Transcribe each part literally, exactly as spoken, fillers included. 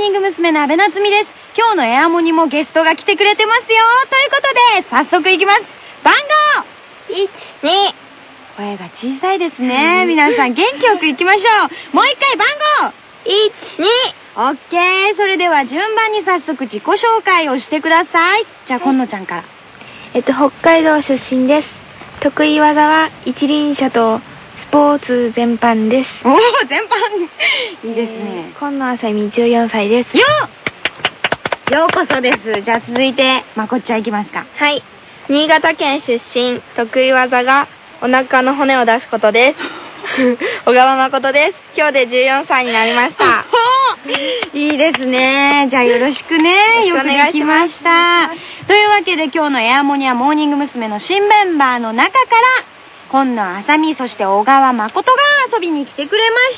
ニング娘。の阿部夏実です。今日のエアモニもゲストが来てくれてますよ。ということで、早速いきます。番号いち、に。声が小さいですね。皆さん元気よくいきましょう。もう一回番号いち、に。オッケー。それでは順番に早速自己紹介をしてください。じゃあ、今野ちゃんから。 えっと、北海道出身です。得意技は一輪車とスポーツ全般です。 おお、全般いいですね。 今野あさみじゅうよんさいです。 よっようこそです。じゃあ続いて、まこっちゃんいきますか。 はい。新潟県出身、得意技がお腹の骨を出すことです。小川誠です。今日でじゅうよんさいになりました。 いいですね。じゃあよろしくね。よくできました。というわけで今日のエアモニアモーニング娘。の新メンバーの中から、今野あさみ、そして小川誠が遊びに来てくれました。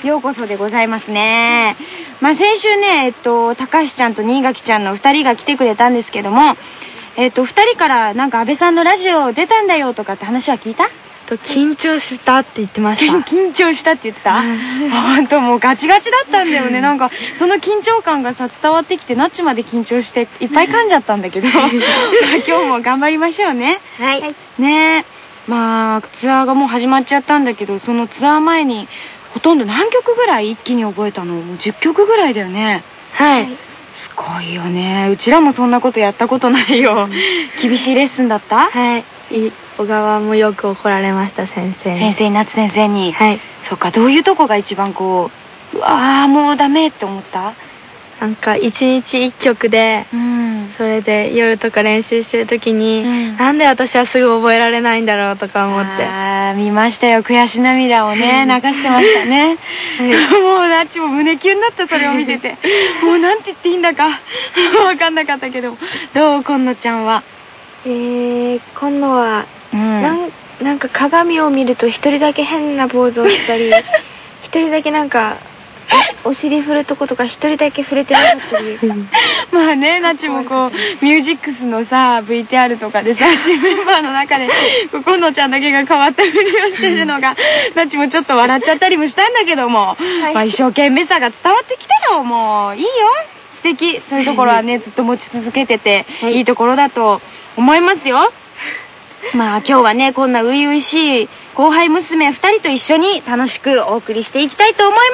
ようこそでございますね。まあ先週ね、えっと、高橋ちゃんと新垣ちゃんの二人が来てくれたんですけども、えっと、二人からなんか安倍さんのラジオ出たんだよとかって話は聞いた？ と緊張したって言ってました。 緊張したって言ってた？ほんともうガチガチだったんだよね。なんかその緊張感がさ伝わってきてナッチまで緊張していっぱい噛んじゃったんだけど今日も頑張りましょうね。 はい。 ねえ。まあツアーがもう始まっちゃったんだけど、そのツアー前にほとんど何曲ぐらい一気に覚えたの？もうじゅっきょくぐらいだよね。 はい。 すごいよね。うちらもそんなことやったことないよ。厳しいレッスンだった？ はい。小川もよく怒られました、先生に。 先生に、夏先生に。 はい。 そっか、どういうとこが一番こう、うわーもうダメって思った？ なんか一日一曲で、 うん、 それで夜とか練習してる時に、うん、なんで私はすぐ覚えられないんだろうとか思って。 あー、見ましたよ。悔し涙をね、流してましたね。はい、もうナッチも胸キュンだった、それを見てて。もうなんて言っていいんだか、わかんなかったけど。どう、今野ちゃんは。 えー、今野は、うん、なんなんか鏡を見ると一人だけ変なポーズをしたり一人だけなんか お, お尻振るとことか一人だけ触れてなかったりまあね、ナチもこうミュージックスのさ ブイティーアール とかでさ新メンバーの中で今野ちゃんだけが変わったふりをしてるのがナチもちょっと笑っちゃったりもしたんだけども、はい、まあ一生懸命さが伝わってきたよ。もういいよ、素敵。そういうところはねずっと持ち続けてて、はい、いいところだと思いますよ。まあ今日はね、こんな初々しい後輩娘二人と一緒に楽しくお送りしていきたいと思います。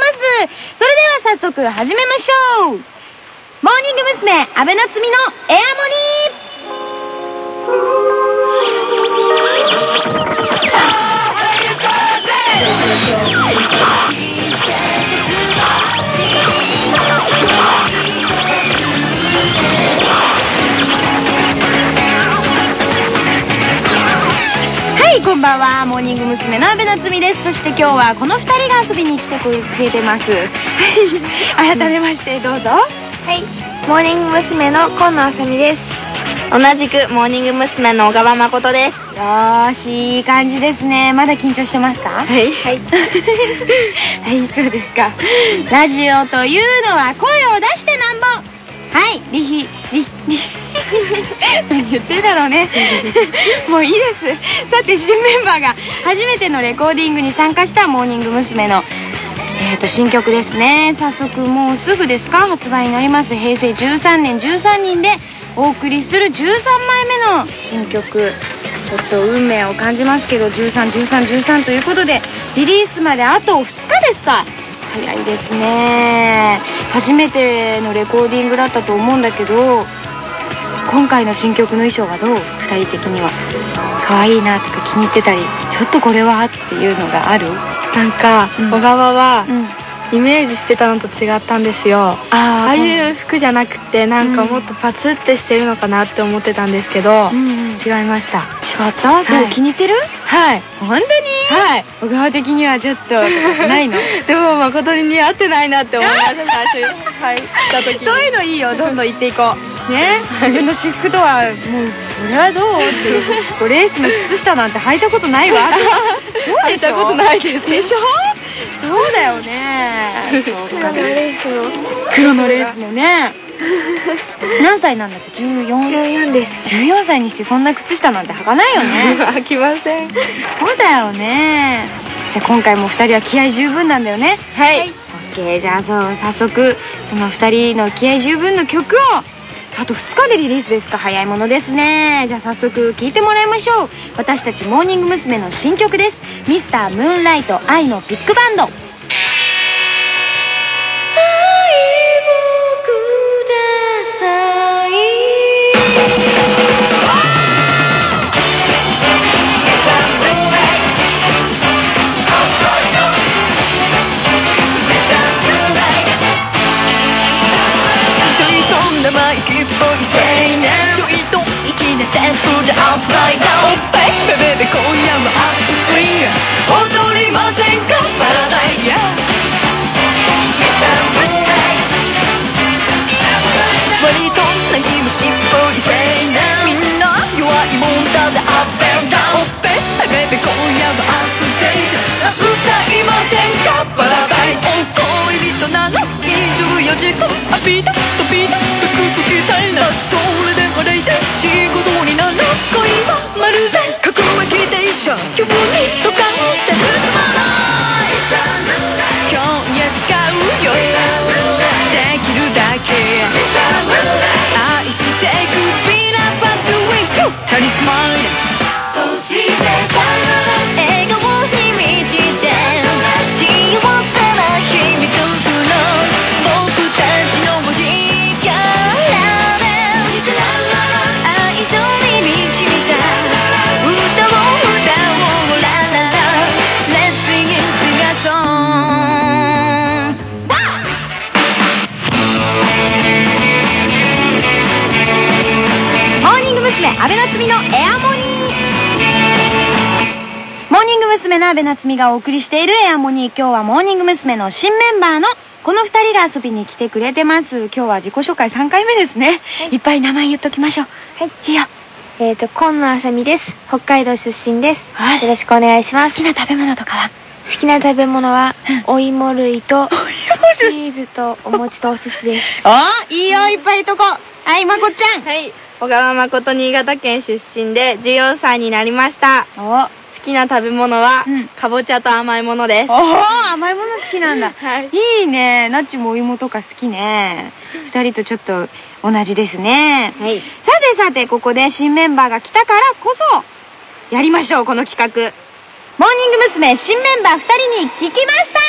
それでは早速始めましょう。モーニング娘。阿部夏実のエアはい、こんばんは。モーニング娘。の阿部夏実です。そして今日はこの二人が遊びに来てくれてます。改めましてどうぞ。 はい、モーニング娘。の今野あさみです。 同じくモーニング娘。の小川誠です。 よーし、いい感じですね。まだ緊張してますか？ はい。はい。 はい、そうですか。ラジオというのは声を出してなんぼ。はい、リヒ、リ、リ、何言ってるだろうね。もういいです。さて、新メンバーが初めてのレコーディングに参加したモーニング娘。の、えーと、新曲ですね。早速もうすぐですか、発売になります。へいせいじゅうさんねんじゅうさんにんでお送りするじゅうさんまいめの新曲。ちょっと運命を感じますけど、じゅうさん、じゅうさん、じゅうさんということで、リリースまであとふつかですか。早いですね。初めてのレコーディングだったと思うんだけど、今回の新曲の衣装はどう？二人的には可愛いなとか気に入ってたり、ちょっとこれはっていうのがある？ なんか、うん、小川は、うんイメージしてたのと違ったんですよ。あ, ああいう服じゃなくてなんかもっとパツってしてるのかなって思ってたんですけど、うん、違いました。 違った？はい、でも気に入ってる？ はい。 本当に？ はい。 小川的にはちょっとないの？ でも誠に似合ってないなって思いました最初はい来た時に。 そういうのいいよ、どんどん言っていこう。ね、自分の私服とはもうこれはどうってレースの靴下なんて履いたことないわ。 履いたことないです。 でしょ？そうだよね。 黒のレースの黒のレースのね。何歳なんだっけ？じゅうよん？ じゅうよんです。 じゅうよんさいにしてそんな靴下なんて履かないよね。 履きません。 そうだよね。じゃあ今回もふたりは気合十分なんだよね。 はい。 オッ OK。じゃあそう、早速そのふたりの気合十分の曲をあとふつかでリリースですか。早いものですね。じゃあ早速聴いてもらいましょう。私たちモーニング娘。の新曲です。ミスタームーンライト愛のビッグバンド。愛をください。生意気っぽいせいね。ちょいと粋なセンスでアップサイダー。おっぱいベベベ今夜もアップスイング踊りませんかパラダイス。割と泣き虫っぽいせいね。みんな弱いもんだぜアップエンダウン。おっぱいベベベ今夜もアップステージ。歌いませんかパラダイス。お恋人なのにじゅうよじかんあピタッとピタッとくっつきたいな。それでも大体仕事になら恋はまるで各駅停車急にドカンって進まない。今夜誓うよできるだけ愛していくビナパトウィークタリスマイル。そして笑顔に満ちて幸せな日々とくの僕たちの文字からね。愛情に満ちた歌を歌おうラララ Let's sing it sing a song。 モーニング娘。阿部夏実のエアモニー。モーニング娘。の阿部夏実がお送りしているエアモニー。今日はモーニング娘。の新メンバーのこのふたりが遊びに来てくれてます。今日は自己紹介さんかいめですね、はい、いっぱい名前言っときましょう。はい、いいよ。 えっと今野あさみです。北海道出身です。よろしくお願いします。 好きな食べ物とかは？ 好きな食べ物は、うん、お芋類とチーズとお餅とお寿司です。 お、いいよ、いっぱいいとこ。はい、まこちゃん。 はい、小川誠、新潟県出身でじゅうよんさいになりました。お、好きな食べ物は、うん、かぼちゃと甘いものです。 おー、甘いもの好きなんだ。 はい。 いいね。なっちもお芋とか好きね。二人とちょっと同じですね。はい。さてさて、ここで新メンバーが来たからこそ、やりましょう、この企画。モーニング娘。新メンバーふたりに聞きました。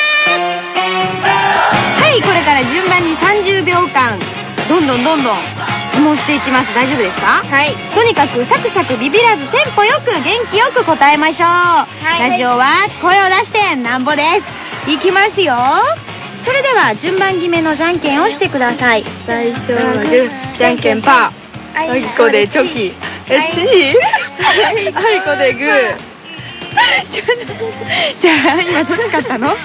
はい、これから順番にさんじゅうびょうかん、どんどんどんどん質問していきます。大丈夫ですか？はい。とにかくサクサクビビらずテンポよく元気よく答えましょう。はい。ラジオは声を出してなんぼです。いきますよ。それでは順番決めのじゃんけんをしてください。 最初はグー、じゃんけんパー。あいこでチョキ。え、チー？あいこでグー。 じゃあ今どっち勝ったの？はい、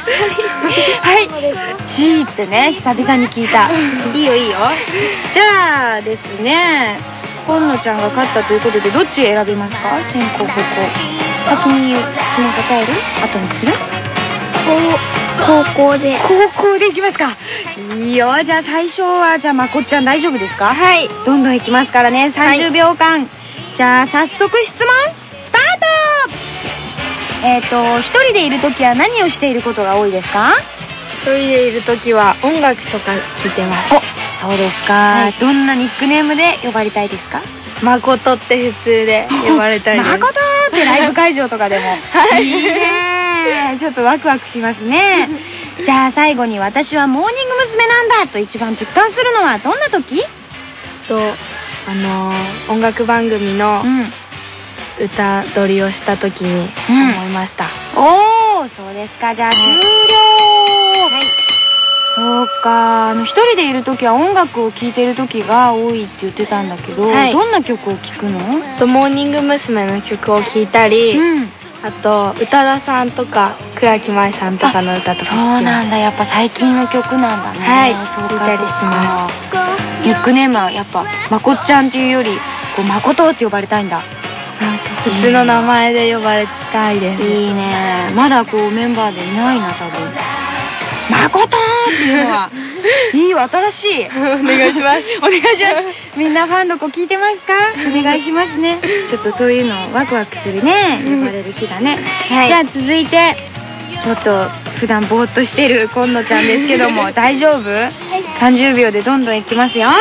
チーってね、久々に聞いた。いいよいいよ。じゃあですね、今野ちゃんが勝ったということでどっち選びますか？先攻後攻。先に質問答える？後にする？ 高校で高校でいきますか。いいよ。じゃあ最初はじゃあまこっちゃん大丈夫ですか？はい、どんどんいきますからね。さんじゅうびょうかん、はい、じゃあ早速質問スタート。えっと一人でいるときは何をしていることが多いですか？ 一人でいるときは音楽とか聴いてます。 お、そうですか、はい、どんなニックネームで呼ばれたいですか？ 誠って普通で呼ばれたいです。 誠ってライブ会場とかでもはい、いいね。ちょっとワクワクしますね。じゃあ最後に私はモーニング娘。なんだと一番実感するのはどんな時？ とあのー、音楽番組の歌撮りをした時に思いました。 うん、おー、そうですか。じゃあ終了。はい。そうか。あの一人でいる時は音楽を聴いている時が多いって言ってたんだけど、はい、どんな曲を聴くの？ とモーニング娘。の曲を聴いたり、うん、あと宇多田さんとか倉木麻衣さんとかの歌とか聴きます。 そうなんだ。やっぱ最近の曲なんだね。 はい。そう聴いたりします。 ニックネームはやっぱまこっちゃんっていうよりこう誠って呼ばれたいんだ。 なんか普通の名前で呼ばれたいです。 いいね。まだこうメンバーでいないな多分。誠っていうのはいいわ、新しい。 お願いします。 お願いします。みんなファンの子聞いてますか？お願いしますね。ちょっとそういうのワクワクするね。呼ばれる日だね。はい、じゃあ続いてちょっと普段ぼーっとしてる今野ちゃんですけども大丈夫？はい、さんじゅうびょうでどんどんいきますよ。はい、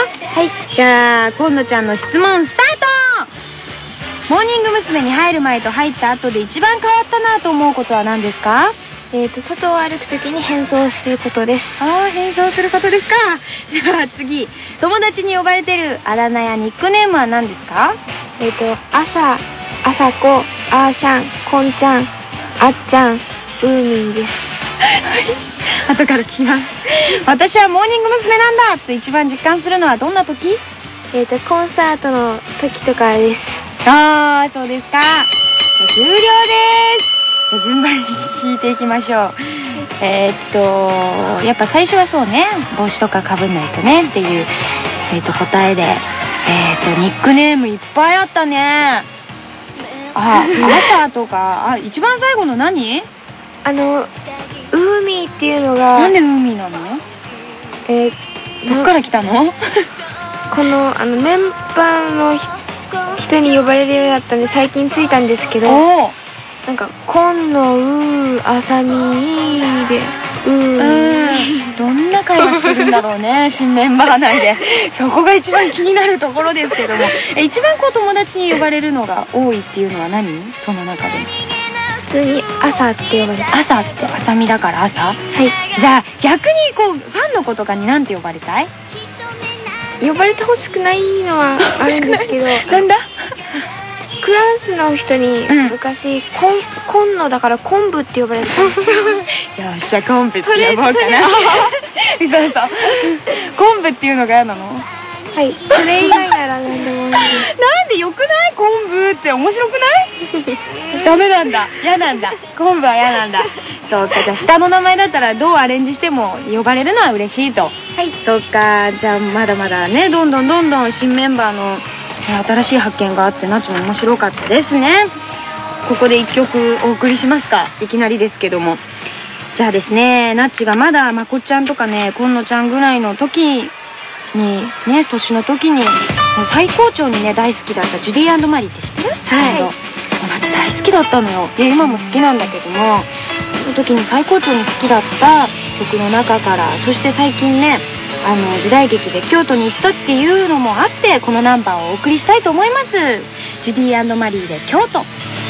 じゃあ今野ちゃんの質問スタート。モーニング娘。に入る前と入った後で一番変わったなと思うことは何ですか？ えーと外を歩くときに変装することです。 ああ、変装することですか。じゃあ次、友達に呼ばれてるあだ名やニックネームは何ですか？ えーと朝、あさこ、あーしゃん、こんちゃん、あっちゃん、うーみんです。 後から聞きます。私はモーニング娘。なんだと一番実感するのはどんな時？ えーとコンサートの時とかです。 ああ、そうですか。終了です。じゃあ順番に聞いていきましょう。えー、っとやっぱ最初はそうね、帽子とかかぶんないとねっていう、えー、っと答えで、えー、っとニックネームいっぱいあったね。あ、朝とか、あ、一番最後の何？ あのウーミーっていうのが。 なんでウーミーなの？ えー、どっから来たの？ このあのメンバーの人に呼ばれるようになったんで最近ついたんですけど、なんか今のうーあさみーでうーどんな会話してるんだろうね新メンバー内で。そこが一番気になるところですけども、え一番こう友達に呼ばれるのが多いっていうのは何？その中で普通に朝って呼ばれて。 朝ってあさみだから朝？はい。じゃあ逆にこうファンの子とかになんて呼ばれたい？ 呼ばれてほしくないのはあるんですけどなんだ？ クラスの人に昔、うん、こん、今野だから昆布って呼ばれてたんですよ。よっしゃ、昆布って呼ぼうかな。そうそう。昆布っていうのが嫌なの？ はい。それ以外なら何でもいいです。 なんでよくない？昆布って面白くない？ダメなんだ。嫌なんだ。昆布は嫌なんだ。そうか、じゃあ下の名前だったらどうアレンジしても呼ばれるのは嬉しいと。はい。そうか、じゃあまだまだね、どんどんどんどん新メンバーの新しい発見があってなっちも面白かったですね。ここで一曲お送りしますか。いきなりですけども。じゃあですね、なっちがまだまこっちゃんとかね、こんのちゃんぐらいの時にね、年の時に最高潮にね大好きだったジュディ&マリーって知ってる？はい。なっち大好きだったのよ。いや今も好きなんだけども、その時に最高潮に好きだった曲の中から、そして最近ね、あの時代劇で京都に行ったっていうのもあってこのナンバーをお送りしたいと思います。ジュディ&マリーで京都。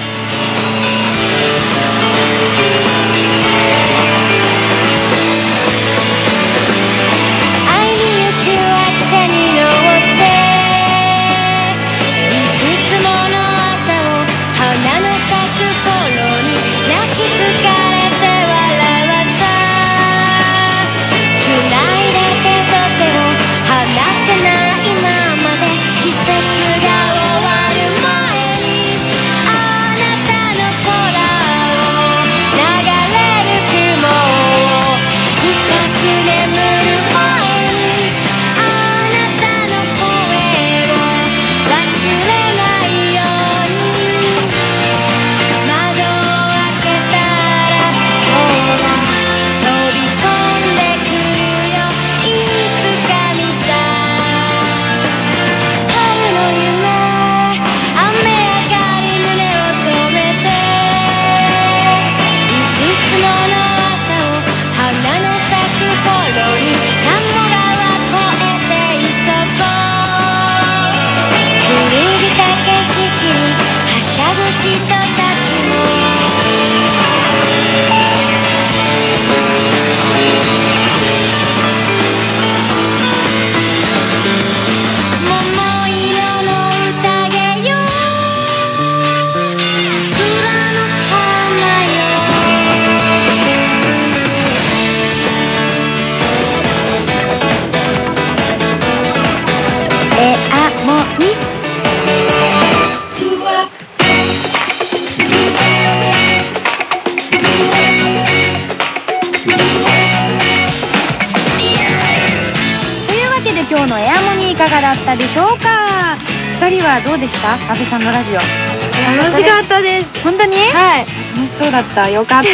いかがだったでしょうか。ふたりはどうでした？阿部さんのラジオ。 楽しかったです。 本当に？ はい。 楽しそうだった。よかった。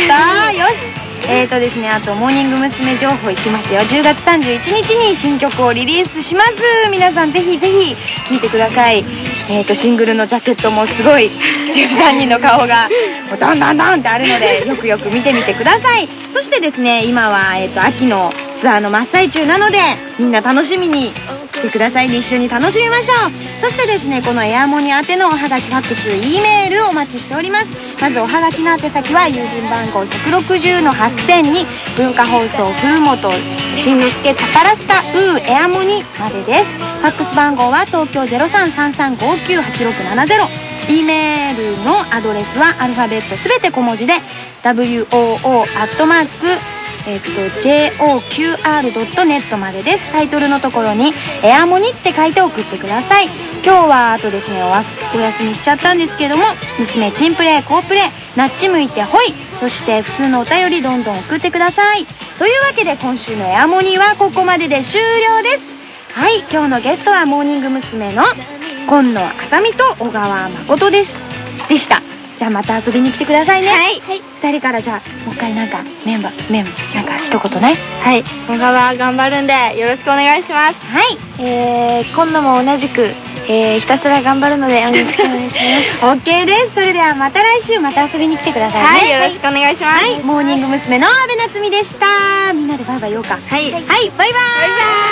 よし。えーとですね、あとモーニング娘。情報いきますよ。じゅうがつさんじゅういちにちに新曲をリリースします。皆さんぜひぜひ聴いてください。 えっと、シングルのジャケットもすごいじゅうさんにんの顔がもうドンドンドンってあるので、よくよく見てみてください。そしてですね、今は、えっと、秋のツアーの真っ最中なので、みんな楽しみに来てくださいね。一緒に楽しみましょう。そしてですね、このエアモニ宛てのおはがき、ファックス、E メールをお待ちしております。まずおはがきの宛先は郵便番号ひゃくろくじゅうのはっせんに文化放送古本しんのすけチャパラスタウーエアモニまでです。ファックス番号は東京 ゼロさんさんさんごきゅうはちろくななゼロ。 E メールのアドレスはアルファベットすべて小文字で ダブリューオーオー アットマークえっと ジェイオーキューアールドットネット までです。タイトルのところにエアモニって書いて送ってください。今日はあとですね、おわすお休みしちゃったんですけども、娘チンプレイ、コープレイ、ナッチ向いてほい、そして普通のお便りどんどん送ってください。というわけで今週のエアモニはここまでで終了です。はい、今日のゲストはモーニング娘。の今野あさみと小川誠ですでした。じゃあまた遊びに来てくださいね。はい。はい。二人からじゃあもう一回なんかメンバーメンバーなんか一言ね。 はい。小川頑張るんでよろしくお願いします。 はい。えー、今度も同じく、えー、ひたすら頑張るのでよろしくお願いします。 オッケーです。それではまた来週また遊びに来てくださいね。 はい。よろしくお願いします。 はい。モーニング娘。の阿部夏実でした。みんなでバイバイ言おうか。 はい。はい。 バイバイ。バイバイ。